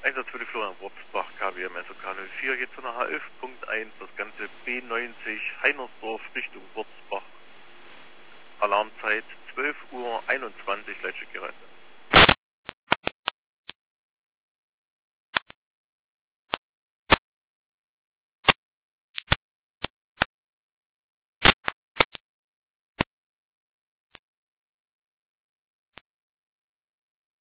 Einsatz für die Florian Wurzbach, KWM SOK 04, jetzt von der H11.1, das ganze B90, Heinersdorf Richtung Wurzbach. Alarmzeit 12:21 Uhr, Leitstückgeräte.